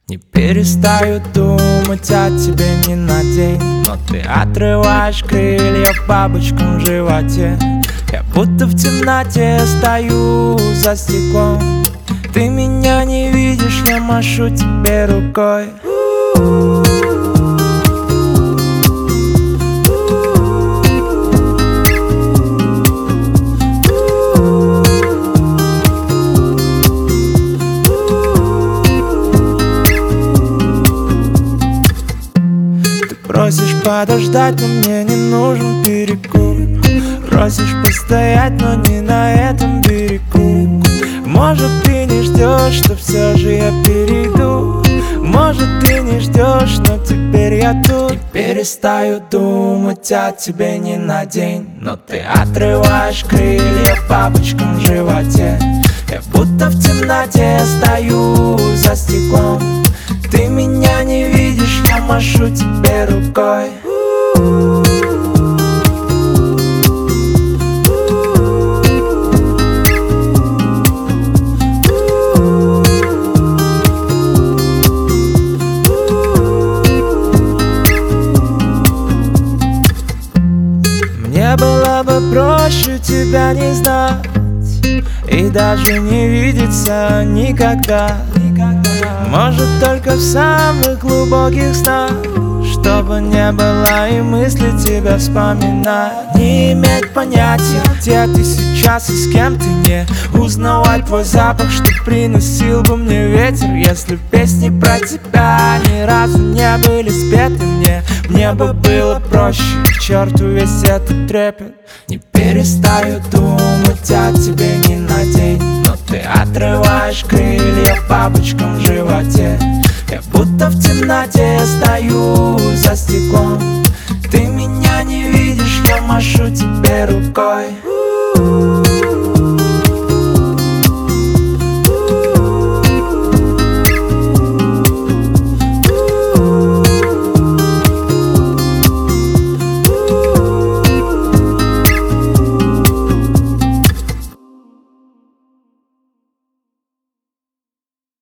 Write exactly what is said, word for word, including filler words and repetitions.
Не перестаю думать о тебе ни на день, но ты отрываешь крылья бабочкам в животе. Я будто в темноте стою за стеклом. Ты меня не видишь, я машу тебе рукой. Просишь подождать, но мне не нужен перекур. Просишь постоять, но не на этом берегу. Может, ты не ждешь, что все же я перейду. Может, ты не ждешь, но теперь я тут. Не перестаю думать о тебе ни на день, но ты отрываешь крылья бабочкам в животе. Я будто в темноте стою за стеклом. Ты меня не видишь, я машу тебе рукой. Мне было бы проще тебя не знать и даже не видеться никогда. Может, только в самых глубоких снах, чтобы не было и мысли тебя вспоминать. Не иметь понятия, где ты сейчас и с кем ты не узнавать твой запах, что приносил бы мне ветер. Если песни про тебя ни разу не были спеты мне, мне бы было проще, к черту весь этот трепет. Не перестаю думать о тебе ни на день, но ты отрываешь крылья бабочкам в животе. Я будто в темноте стою за стеклом. Ты меня не видишь, я машу тебе рукой.